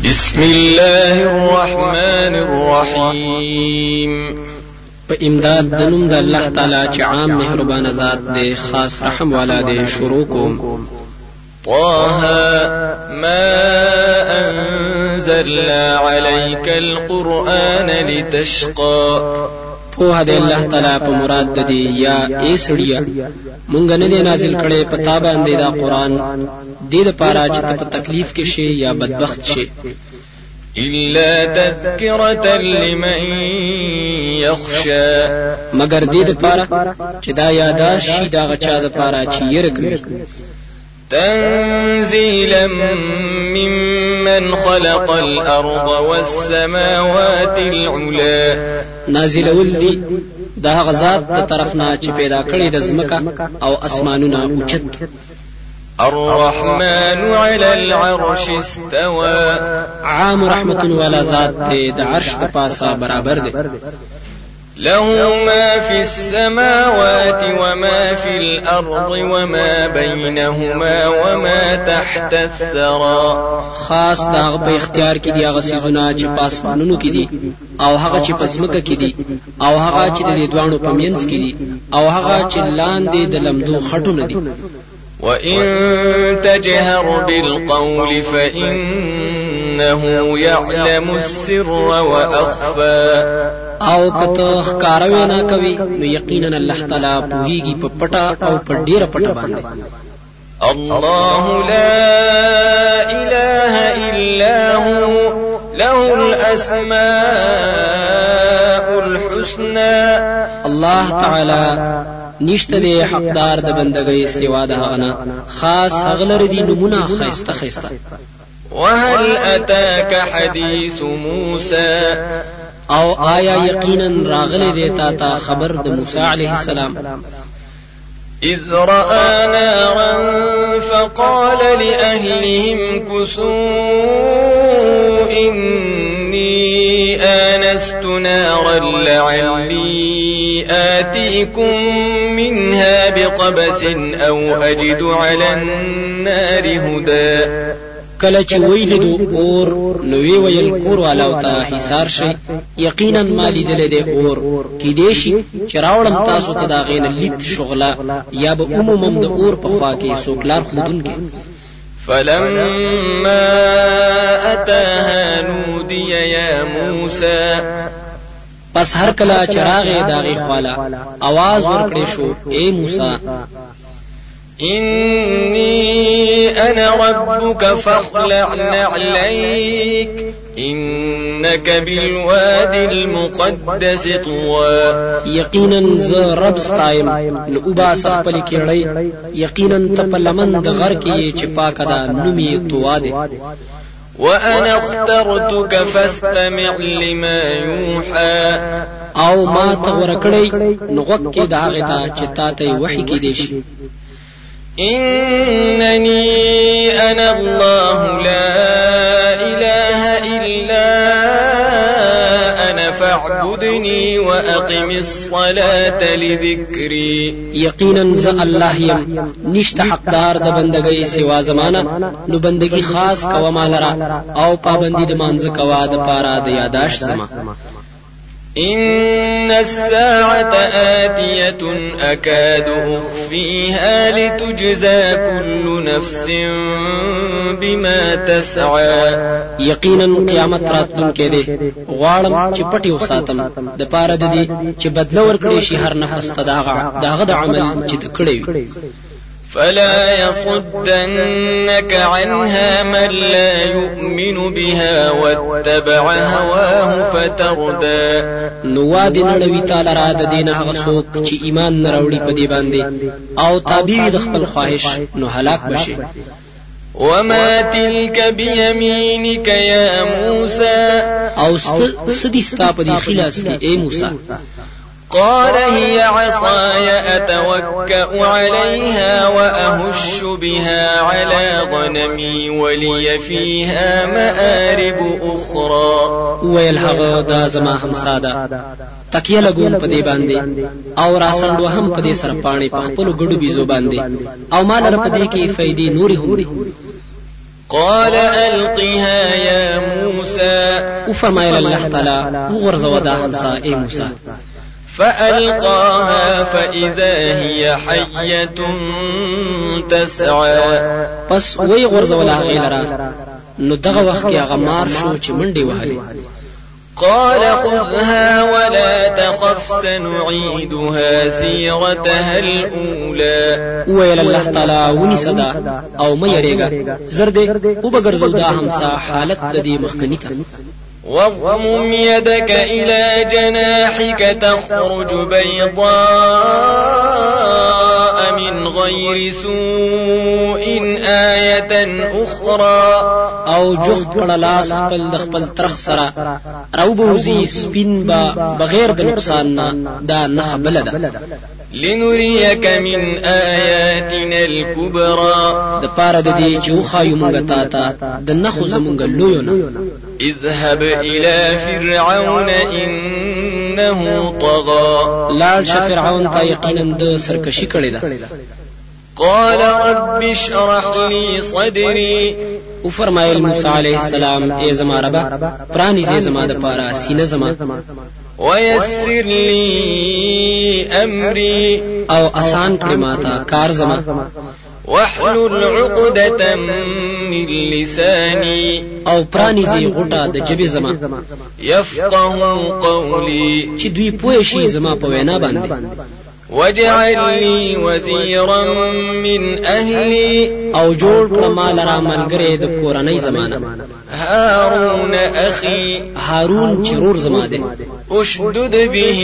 بسم الله الرحمن الرحیم. په امداد د نوم د الله تعالی چې عام مهربان ذات دی خاص رحم والا دی شروع کوم. طه ما انزلنا عليك القرآن لتشقى. په دې الله تعالی په مراد د دې یا ایسړیا مونږ نه دی نازل کړي په تا باندې دا قرآن دې لپاره چې ته په تکلیف کې شې یا بدبخت شې. إلا تذكرة لمن يخشى. مگر دې لپاره چې دا یاداش شي دا غچا لپاره چې یې کوي. تنزيلا ممن خلق الأرض والسماوات العلا. نازل ولدي دا غزاد د طرفنا چې پیدا کړی د زمکا او اسمانونه اوچت. الرحمن على العرش استوى. عام رحمت والا ذات دې د عرش په پاسه برابر دی. له ما في السماوات وما في الأرض وما بينهما وما تحت الثرى. خاص دا په اختیار کې دی هغه سيزونه چې پاسمانونو کې دي او هغه چې پسمکه کې دي او هغه چې د دوانو په مینځ کې دي او هغه چې لاندې د لمدو خټونه دي. وإن تجهر بالقول فإنه يعلم السر وأخفى. او کته ښکارا وینا کوي نو یقینا الله تعالی پوهیږي په پټه او په ډیره پټه باندې. الله لا إله إلا هو له الأسماء الحسنى. الله تعالی نشته دی حقدار د بندګۍ سوا د هغه نه خاص هغه لري دی نمونه خيسته خيسته. وهل أتاك حديث موسى. او آیا یقینا راغلی دی تا خبر د موسی علیه السلام. إذ رأى نارا فقال لأهلهم كثوا إني آنست نارا لعلي آتيكم منها بقبس أو أجد على النار هدى. کله چې ویلیدو اور نو وی ویل کور والاو ته حصار شي یقینا مالی دل دې اور کې دیشي چې راوړم تاسو ته دا غین لیت شغله یا به عموما د اور په خوا کې سوکلار خودون کې. فلما أتاها نودي يا موسى. پس هر کله چراغ داغي خوالا आवाज ورکړې شو اے موسی إني أنا ربك فاخلع نعليك إنك بالوادي المقدس طوى. یقینا ز رب ستایم لوبا سخپل کېړی یقینا ته په لمن د غر کې چې پاک ده نومي طوا ده. وأنا اخترتك فاستمع لما يوحى. او ما ته ورکړی نو وګ کې دا غتا چې تاته وحي کې دیشي. إنني أنا الله لا إله إلا أنا فاعبدني وأقم الصلاة لذكري. یقینا ز الله يم نشت حقدار د بندګۍ سوا زمانہ نو بندګي خاص کوا مالرا او پابندي د مانځ کوا د پارا د یاداش زما. إن الساعة آتية أكاد أخفيها لتجزى كل نفس بما تسعى. یقینا قیامت راتلون کې دی غواړم چې پټي وساتم د پاره د دې چې بدل ورکړي شي هر نفس ته داغه د عمل چې کړی وي. فلا يصدنك عنها من لا يؤمن بها واتبع هواه فتردى. نواد نړوي تعالی را د دین هغه څوک چې ایمان نه راوړي په دې باندې او تابع د خپل خواهش نو هلاک بشي. وما تلك بيمينك يا موسى. او سدي ستا په دې خلاص کې اے موسی. قال هي عصاي أتوكأ عليها وأهش بها على غنمي ولي فيها مآرب أخرى. ويل هغه دا زما همسا ده تکیه لګوم په دې باندې او راسندو هم په دې سره پانی په خپل ګډو بيزو باندې او مال را په دې کې فائدې نوري هم دي. قال ألقها يا موسى موسى وفرمایل الله تعالی وغرزو دا همسا اے موسی فألقاها فإذا هي حية تسعى پس وی غرزو لا غیلرا نو دغه وخت کې هغه مار شو چې منډي وهلي قال خذها ولا تخف سنعيدها سيرتها الأولى ویل الله تعالی ونی صدا او مې یریګا زرد او بغرزو دا همسا حالت د دې مخکنی ته واضمم يدك إلى جناحك تخرج بيضاء من غير سوء آية أخرى او جخت پڑلاس خپل د خپل ترخ سره روبوزی سپین با بغیر د نقصان نه دا نه بلده لنريك من آياتنا الكبرى د پاره د دې چې وخایو مونږ ته د نخو زمونږ لویونه اذهب إلى فرعون إنه طغى لاړ شه فرعون ته یقینا د سرکشي کړې ده قال رب اشرح لي صدري وفرمایل موسی علیہ السلام ای زما ربا پرانی زې زما د پاره سینه زما ويسر لي أمري او آسان کړي ماته کار زما واحلل عقدة من لساني او پرانی زې غټه د جبې زما يفقه قولي چې دوی پوه شي زما په وینا باندې واجعل لي وزيرا من أهلي او جوړ کړه مال را ملګری د کورنۍ زمانه هارون أخي هارون چرور زما ده اشدد به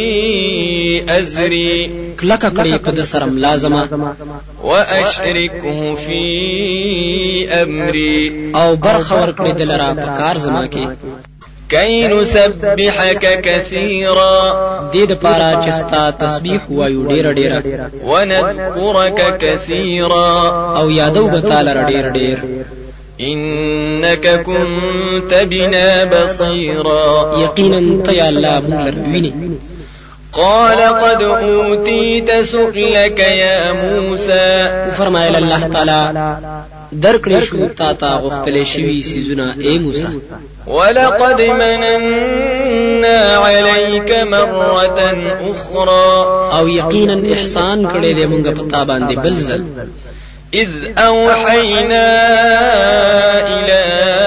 أزري کلک کړي په د سرم لازمه وأشركه في أمري او برخه ورکړي دلرا په کار زما کې كي نسبحك كثيرا دې د پاره چې ستا تسبیح وایو ډیر ونذكرك كثيرا او یادو به تعالی ډیر إنك كنت بنا بصيرا یقینا ته یا الله موږ ویني قال قد أوتيت سؤلك يا موسى فرمایل الله تعالی درکړې شو تا غختلې شوی سيزونه اے موسی ولقد مننا عليك مرة أخرى او یقینا احسان کړې دې مونږ په تا باندې بل ځل إذ أوحينا إلى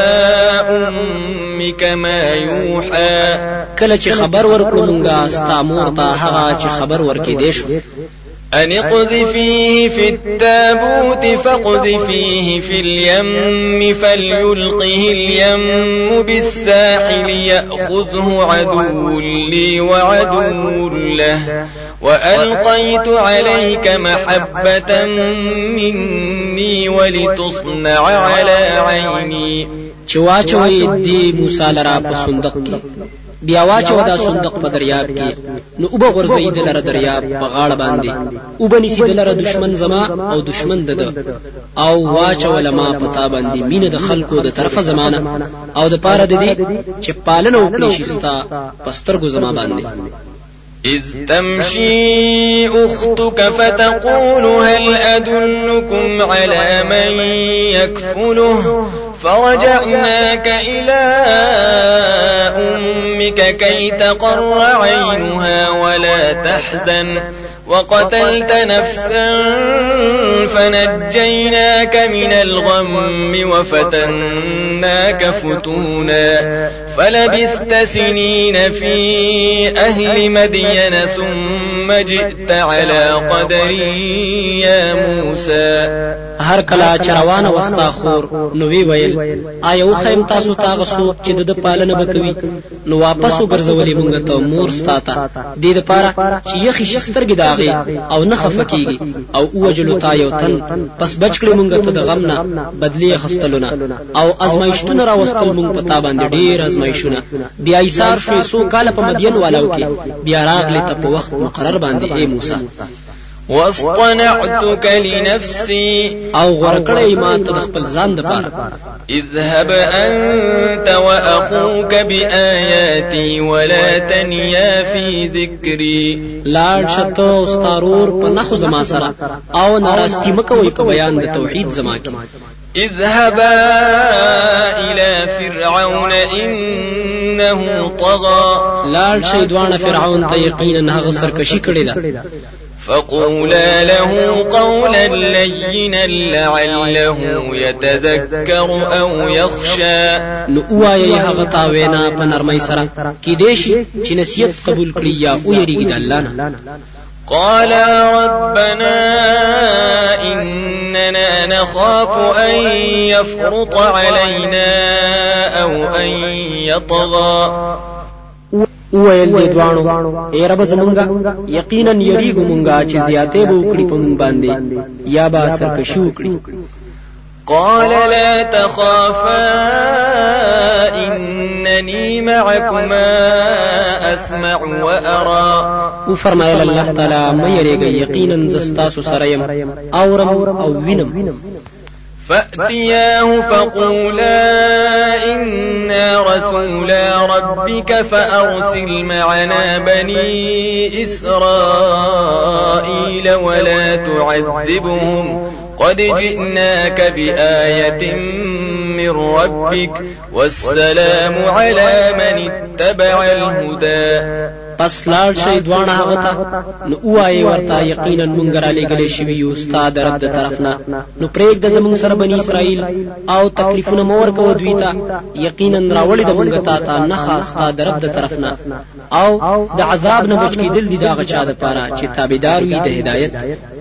أمك ما يوحى کله چې خبر ورکړو مونږه ستا مور ته هغه چې خبر ورکې دې شو أن اقذفيه في التابوت فاقذفيه في اليم فليلقه اليم بالساحل يأخذه عدو لي وعدو له وألقيت عليك محبة مني ولتصنع على عيني چواچوي دی موسی لرا په صندوق کې بیا واچو دا صندوق په دریاب کې نو وب غرزید لره دریاب په غاړه باندې وبنسی دلره دشمن زما او دشمن دده او واچو لما پتا باندې مين د خلکو د طرفه زمانہ او د پاره د دې چې پالنه وکړي شستا پسترګو زما باندې إذ تمشي أختك فتقول هل أدلكم على من يكفله فرجعناك إلى أمك كي تقر عينها ولا تحزن وقتلت نفسا فنجيناك من الغم وفتناك فتونا فلبثت سنين في أهل مدين ثم جئت على قدر يا موسى هر کلا چروان وستا خور نو وی ویل آیو خیم تاسو تاغه سوق چې د پالنه بکوي نو واپس وګرځولې مونږ ته مور ستاته د دې لپاره چې یخي شسترګې داغه او نه خفکیږي او اوجلو تا یو تن پس بچکړې مونږ ته د غم نه بدلی خستلونه او ازمایښتونه را وستل مونږ پتا باندې ډیر ازمایښونه بیا ایثار شوې سو کال په مدین والو کې بیا راغلی ته په وخت مقرر باندې اے موسی واصطنعتك لنفسي او غرکړې ما ته د خپل ځان د پاره اذهب انت واخوك بآياتي ولا تنيا في ذكري لاړ شته استارور په نخو زما سره او ناراستی مکوې په بیان د توحید زما کې اذهبا إلى فرعون إنه طغى لاړ شي دوانه فرعون ته یقینا هغه سرکشي کړې ده فقولا له قولا لينا لعله يتذكر أو يخشى نو وایي هغه تا وینا په نرمۍ سره کې دیشي چې نصیحت قبول کړي یا او یریږي د الله نه قال ربنا إننا نخاف أن يفرط علينا أو أن يطغى ویل دې دوانو اے رب زمونږه یقینا یریګو مونږه چې زیاتې به وکړي په مونږ باندې یا به سرکشي وکړي قال لا تخافا إنني معكما أسمع وأرى وفرمایل الله تعالی مې یریږي یقینا زستاسو سره يم اورم او وینم فأتياه فقولا إنا رسولا ربك فأرسل معنا بني إسرائيل ولا تعذبهم قد جئناك بآية من ربك والسلام على من اتبع الهدى پس لاړ شي دوانه هغه ته نو وایي ورته یقینا مونږ را لېږلې شوي یو استاد رب د طرفنا نو پرېږده زمونږ سره بني اسرائیل او تکلیفونه مو ورکوه دوی ته یقینا راوړي د مونږ ته نښه استاد رب د طرفنا او د عذاب نه بچ کېدل دي د هغه چا دپاره چې تابعدار وي د هدایت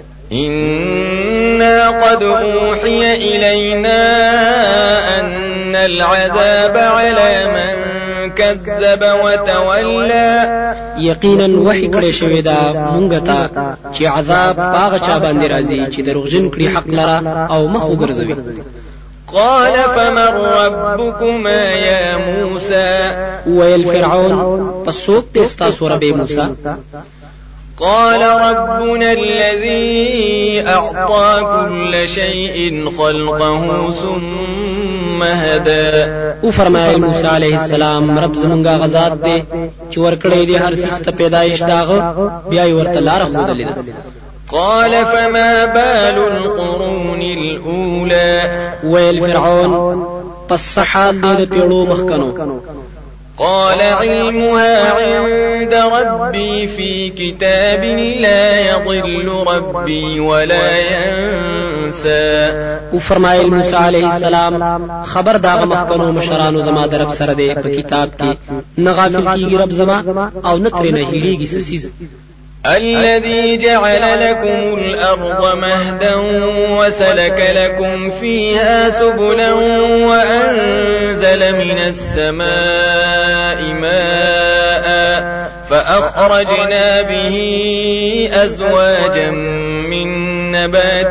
إنا قد أوحي إلينا أن العذاب على من كذب وتولى یقینا وحی کړی شوی دا مونږ ته چې عذاب پاغه چا باندې راځي چې دروغجن کړي حق لره او مخ وګرځوي قال فمن ربكما يا موسى ويل فرعون پس څوک دې ستاسو رب موسی قال ربنا الذي أعطى كل شيء خلقه ثم هدى وفرمایل موسی علیہ السلام رب زمونږه غذات دې چې ورکړې دې هر څه ته پیدایش داغه بیا یې ورته لار خودلې ده قال فما بال القرون الأولى ويل فرعون پس حال دې پیړو مخکنو قال علمها عند ربي في كتاب لا يضل ربي ولا ينسى وفرمایل موسی علیہ السلام خبر داغه مخکنو مشرانو زما در رب سره دې په کتاب کې نه غافل کیږي رب زما او نه ترې نه هیریږي سسیز الذي جعل لكم الأرض مهدا وسلك لكم فيها سبلا وأنزل من السماء ماء فأخرجنا به أزواجا من نبات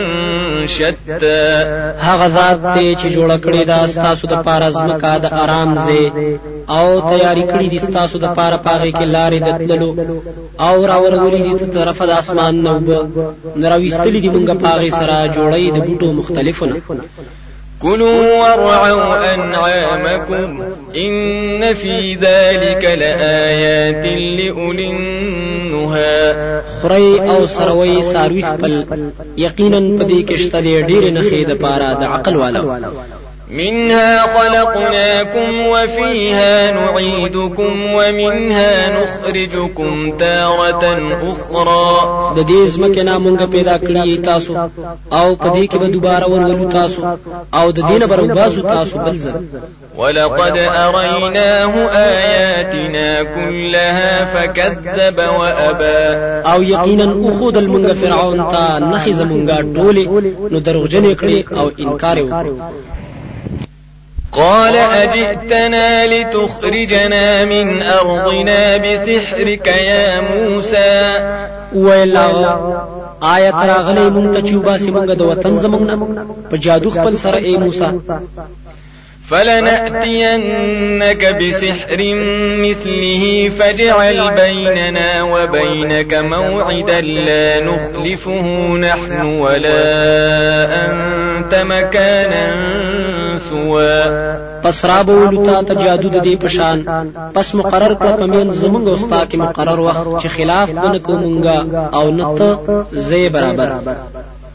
شتى هغه ذات ته چې جوړ کړی دا ستاسو د پاره ځمکه د آرام ځای او تیاری کړی دي ستاسو د پاره پاغه کې لارې د تللو او راورولې دي تر طرفه د اسمان نو نراويستلې دي مونږه پاغه سره جوړې د بوټو مختلفونه كلوا وارعوا أنعامكم إن في ذلك لآيات لأولي النهى خري او سروي ساروي خپل یقینا پدې کې شته ډېر نه خې د پاره د عقل والو منها خلقناكم وفيها نعيدكم ومنها نخرجكم تارة أخرى د دې ځمکې نه مونږ پیدا کړی تاسو او پدې کې به دوباره ورولو تاسو او د دینه بروباسو تاسو بل ځل ولقد أريناه آياتنا كلها فكذب وأبى او یقینا اخذ المونږ فرعون ته نخذ مونږه ټوله نو دروغجن کړي او انکار وکړي قال أجئتنا لتخرجنا من أرضنا بسحرك يا موسى ویلا آیت راغلی مونږ ته چې وباسي مونږ د وطن زمونږ په جادو خپل سره اے موسی فلنأتينك بسحر مثله فاجعل بيننا وبينك موعدا لا نخلفه نحن ولا أنت مكانا سوا پس را بولو تا تجادو د دې پشان پس مقرر کړ پمن زمونږ استاد کې مقرر وخت چې خلاف بنکو مونږه او نت زې برابر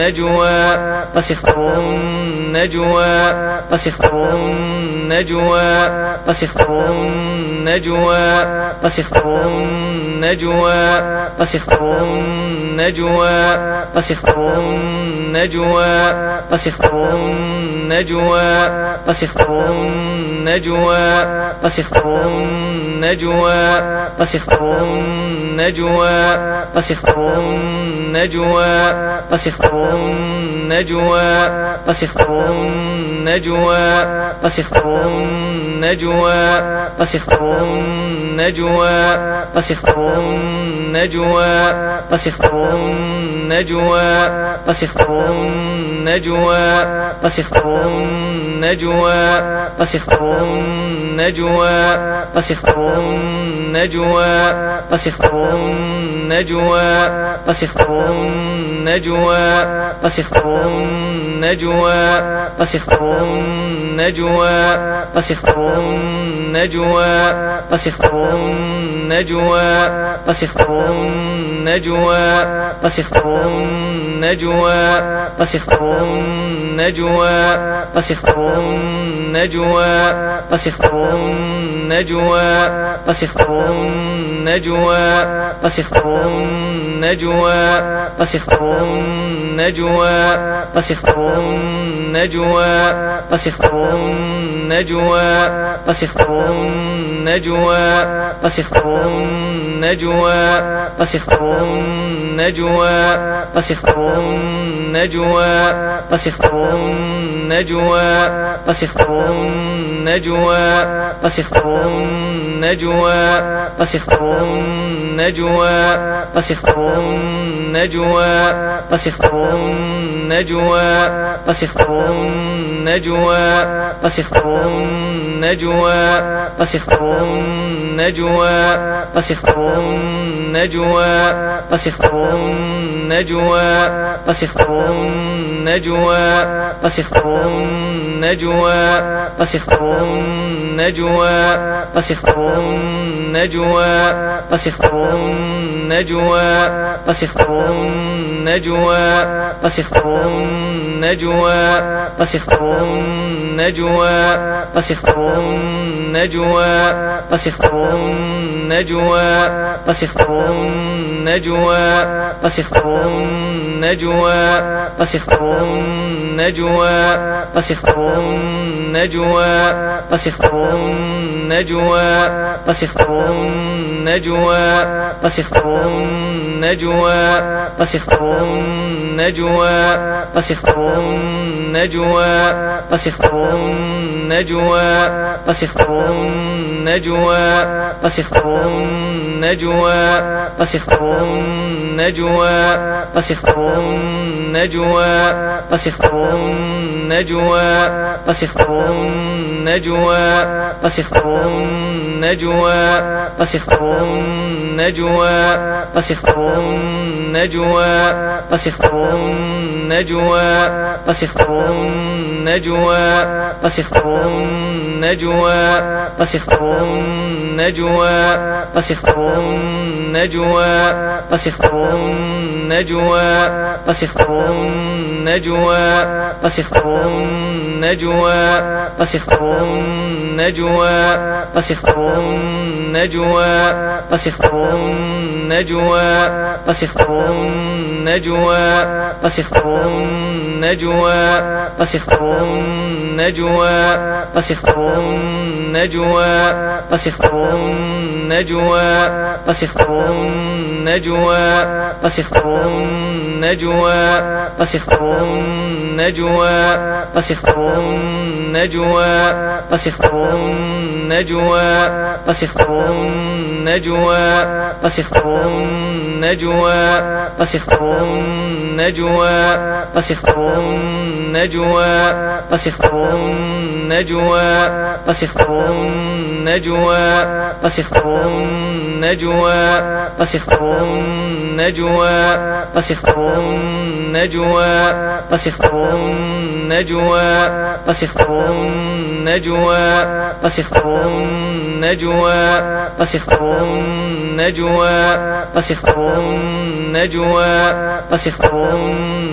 نجوى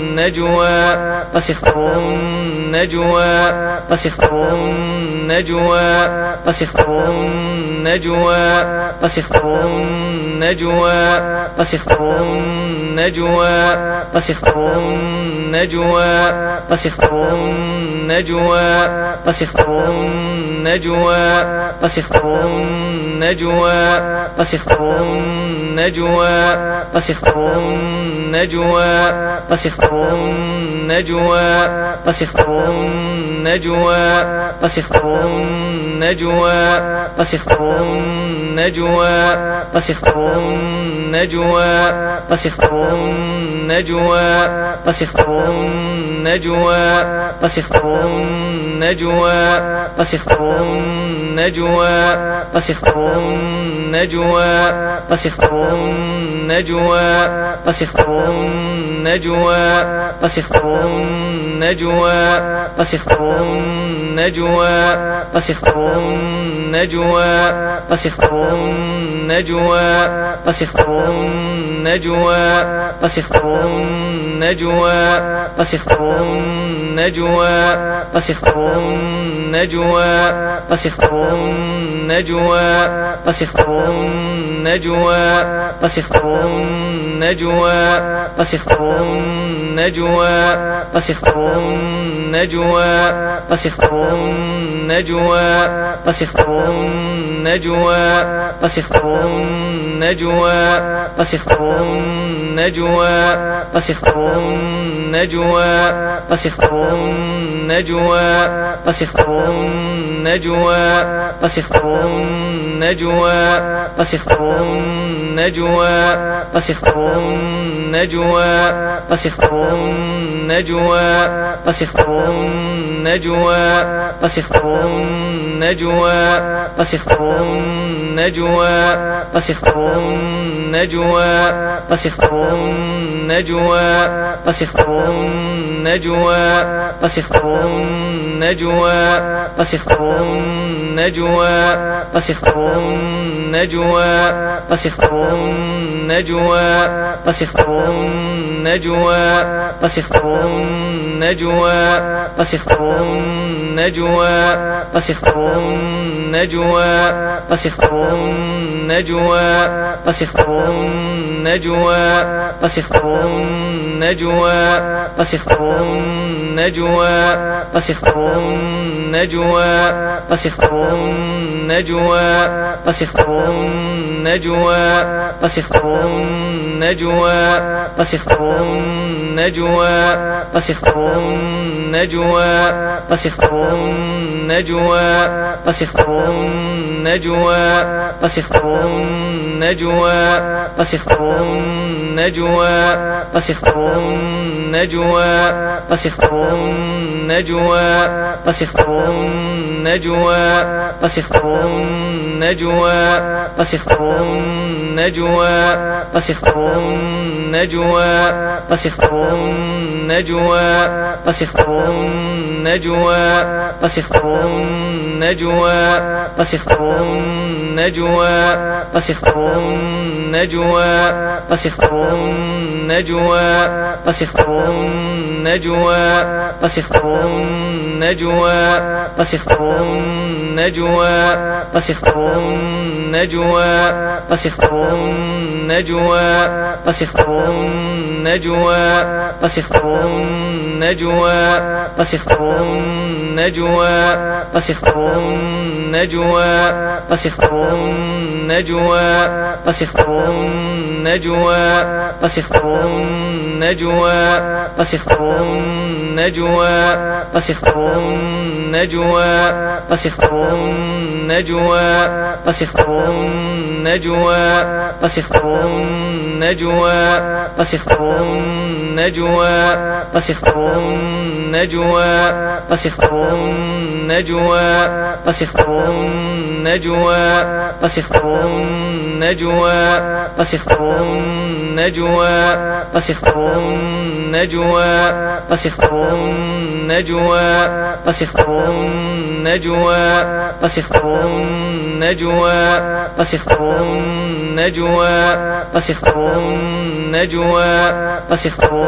نجوى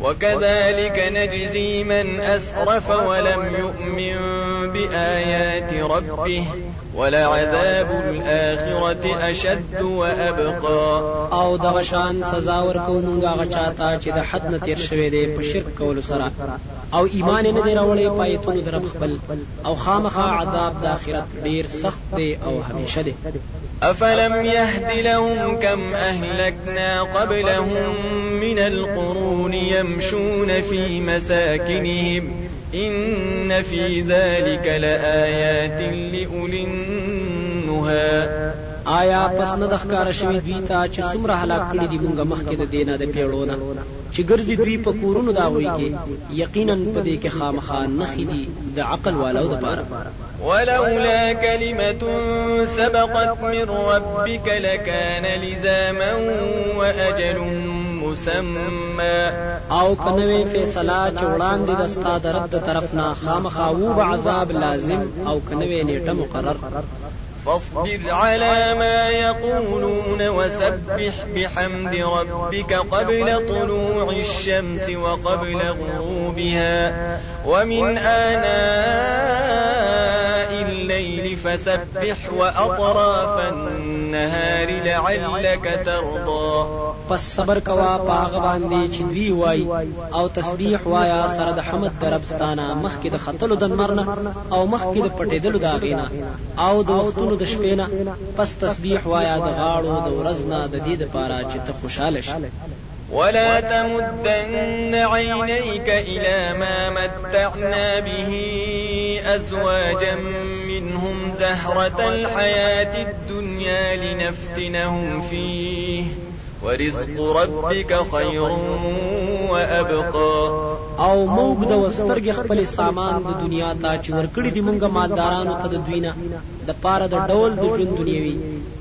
وكذلك نجزي من أسرف ولم يؤمن بآيات ربه ولعذاب الآخرة أشد وأبقى. او دغشان سزا ورکو مونږه غچاتا چې د حد نه تیر شوی دی په شرک کولو سره او ایمان نه دی راوړی پایتون در خپل او خامخا عذاب د آخرت ډیر سخت دی او همیشه دی. أفلم يهد لهم كم أهلكنا قبلهم من القرون يمشون في مساكنهم إن في ذلك لآيات لأولي النهى. آیا پس نه د ښکار شوی دوی ته چې څومره هلاک کړي دي مونږه مخکې د دینه د پیړونه چې ګرځي دوی په کورونو داوي کې یقینا په دې کې خامخا نخې دي د عقل والو دپاره. ولولا كلمة سبقت من ربك لكان لزاما وأجل مسمى. او کنوې فیصله چې وړاندې د ستا د رب د طرف نه خامخا وو به عذاب لازم او کنوې نیټه مقرر. فاصبر على ما يقولون وسبح بحمد ربك قبل طلوع الشمس وقبل غروبها ومن آناء الليل فسبح وأطراف النهار لعلك ترضى. پس صبر کوا پاغ باندې چې دوی وای او تسبیح وایا سره د حمد د رب ستانه مخکې د خطلو د مرنه او مخکې د پټېدلو د غینا او د وختونو د شپې نه. پس تسبیح وایا د غاړو د ورځ د دې لپاره چې ته خوشاله شې. ولا تمدن عينيك إلى ما متعنا به أزواجا منهم زهرة الحياة الدنيا لنفتنهم فيه ورزق ربك خير وأبقى. او موږ د وسترګې خپل سامان د دنیا ته چې ورکړي دي مونږه مالدارانو ته د دوینه د پاره د ډول د ژوند دنیوي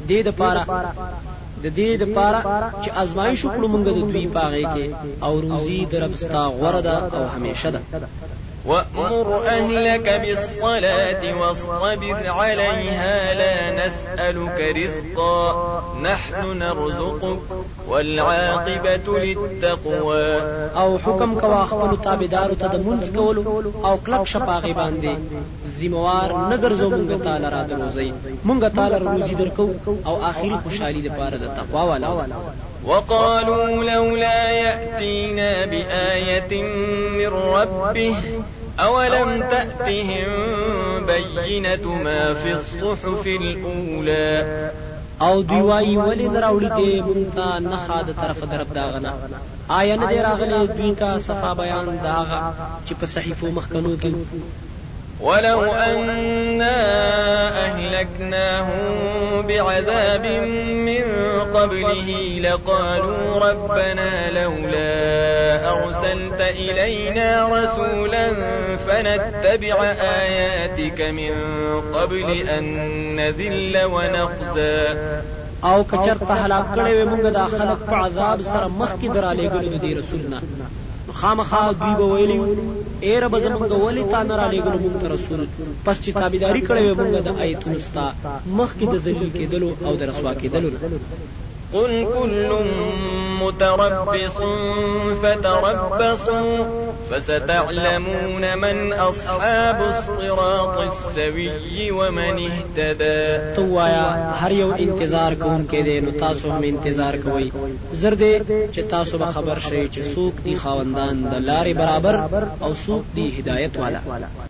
د دې د پاره چې ازمایښت وکړو مونږ د دوی پاغې کې او روزي د رب ستا غوره ده او همیشه ده. وأمر أهلك بالصلاة واصطبر عليها لا نسألك رزقا نحن نرزقك والعاقبة للتقوى. او حکم کوا خپل تابعدارو ته د منځ کولو او کلک شپاغي باندې ذمہوار نه ګرځو مونږ تعالی را دروځي مونږ تعالی روزي درکو او آخري خوشحالي لپاره د تقوا والا. وقالوا لولا يأتينا بآية من ربه أولم تأتهم بينة ما في الصحف الأولى. او دوی وایي ولې دراوړي دې مونږ ته نښه د طرف درب داغنه آیا نه دی راغلی دوی ته صفا بیان داغه چې په صحیفو مخکنو کې. ولو أنا أهلكناهم بعذاب من قبله لقالوا ربنا لولا أرسلت إلينا رسولا فنتبع آياتك من قبل أن نذل ونخزى. او کچرته هلاک کړي مونږ د خلق په عذاب سره مخکې درالې ګلو د رسولنا خامخا دوی به ویلي اے رب زمونږ ولې تا نه را لېږلو مونږ ته رسول پس چې تابعداري کړې مونږ د آیتونو ستا مخکې د ذلیل کېدلو او د رسوا کېدلو نه. قل كل متربص فتربصوا فستعلمون من أصحاب الصراط السوي ومن اهتدى. تو وایا هر یو انتظار کوونکی دی نو تاسو هم انتظار کوئ زر دې چې تاسو به خبر شئ چې څوک دي خاوندان د لارې برابر او څوک دي هدایت والا.